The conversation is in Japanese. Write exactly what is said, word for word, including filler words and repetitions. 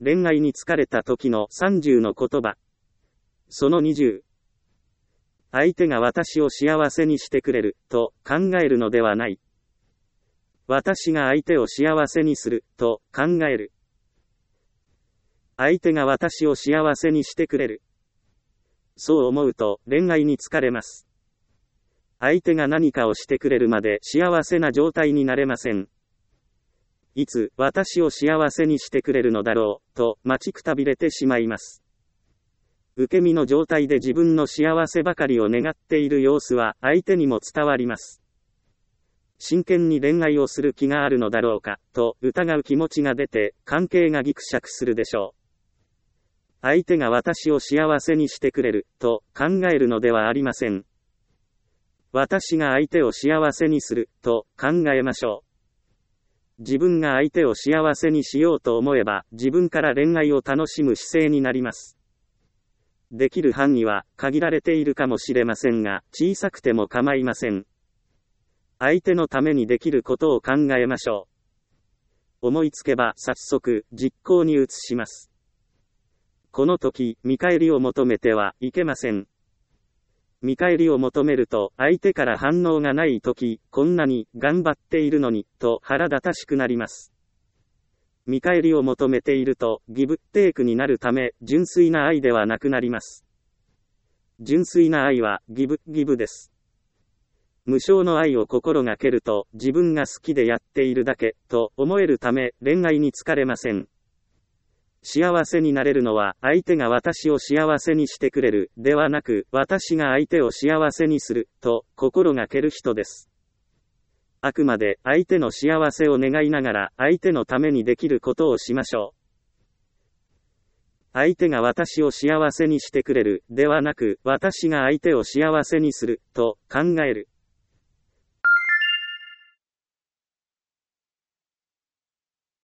恋愛に疲れた時のさんじゅうの言葉。そのにじゅう。相手が私を幸せにしてくれる、と考えるのではない。私が相手を幸せにする、と考える。相手が私を幸せにしてくれる。そう思うと恋愛に疲れます。相手が何かをしてくれるまで幸せな状態になれません。いつ私を幸せにしてくれるのだろう、と待ちくたびれてしまいます。受け身の状態で自分の幸せばかりを願っている様子は相手にも伝わります。真剣に恋愛をする気があるのだろうか、と疑う気持ちが出て関係がギクシャクするでしょう。相手が私を幸せにしてくれる、と考えるのではありません。私が相手を幸せにする、と考えましょう。自分が相手を幸せにしようと思えば、自分から恋愛を楽しむ姿勢になります。できる範囲は限られているかもしれませんが、小さくても構いません。相手のためにできることを考えましょう。思いつけば早速、実行に移します。この時、見返りを求めてはいけません。見返りを求めると、相手から反応がない時、こんなに頑張っているのに、と腹立たしくなります。見返りを求めていると、ギブテイクになるため、純粋な愛ではなくなります。純粋な愛は、ギブ、ギブです。無償の愛を心がけると、自分が好きでやっているだけ、と思えるため、恋愛に疲れません。幸せになれるのは、相手が私を幸せにしてくれる、ではなく、私が相手を幸せにする、と心がける人です。あくまで相手の幸せを願いながら、相手のためにできることをしましょう。相手が私を幸せにしてくれる、ではなく、私が相手を幸せにする、と考える。